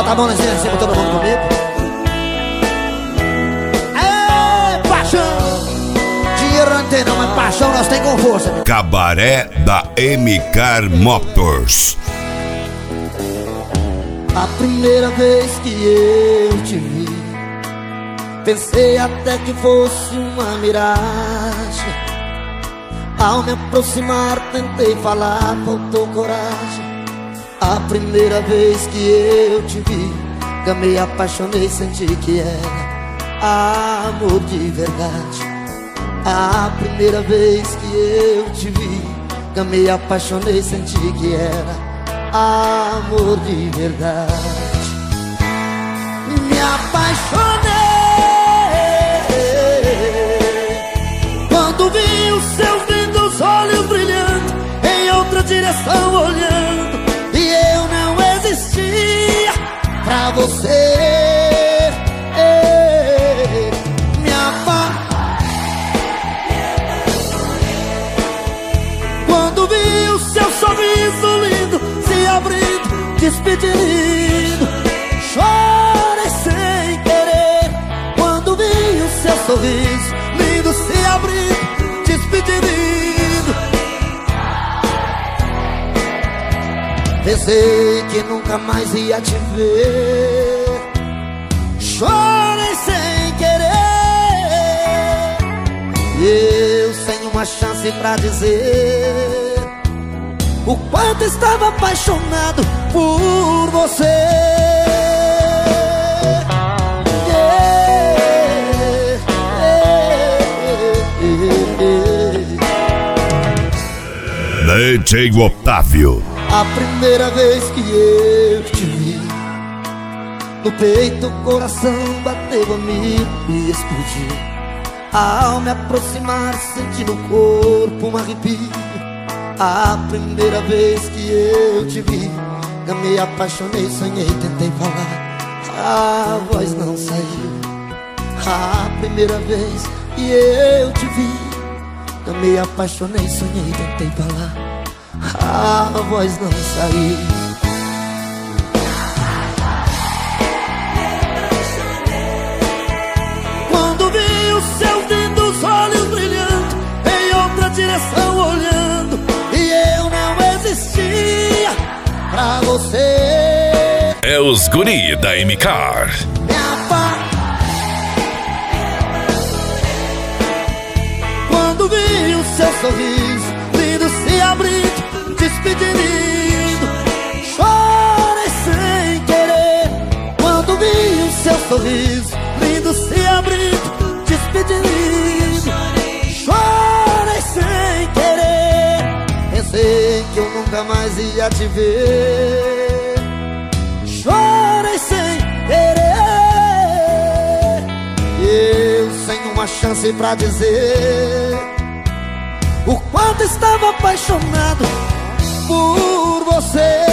Bota a mão assim, em cima, todo mundo comigo. É paixão. Dinheiro não tem não, mas paixão nós tem com força. Cabaré da MK Motors. A primeira vez que eu te vi, pensei até que fosse uma miragem. Ao me aproximar tentei falar, faltou coragem. A primeira vez que eu te vi, amei, apaixonei, senti que era amor de verdade. A primeira vez que eu te vi, amei, apaixonei, senti que era amor de verdade. Me apaixonei quando vi os seus lindos olhos brilhando, em outra direção olhando, e eu não existia pra você. Me apaixonei quando vi o seu sorriso lindo se abrindo, despedindo. Chorei sem querer quando vi o seu sorriso lindo se abrindo, despedindo. Pensei que nunca mais ia te ver. Chorei sem querer, eu sem uma chance pra dizer o quanto estava apaixonado por você. DJ Otávio. A primeira vez que eu te vi, no peito o coração bateu a mil e explodiu. Ao me aproximar senti no corpo um arrepio. A primeira vez que eu te vi, amei, apaixonei, sonhei, tentei falar, a voz não saiu. A primeira vez que eu te vi, amei, apaixonei, sonhei, tentei falar, a voz não saiu. Quando vi os seus lindos olhos brilhando, em outra direção olhando, e eu não existia pra você. É os guri da MK. Quando vi o seu sorriso lindo se abrindo, despedindo. Chorei sem querer quando vi o seu sorriso lindo se abrindo, despedindo. Chorei sem querer, pensei que eu nunca mais ia te ver. Chorei sem querer, eu sem uma chance pra dizer o quanto estava apaixonado por você.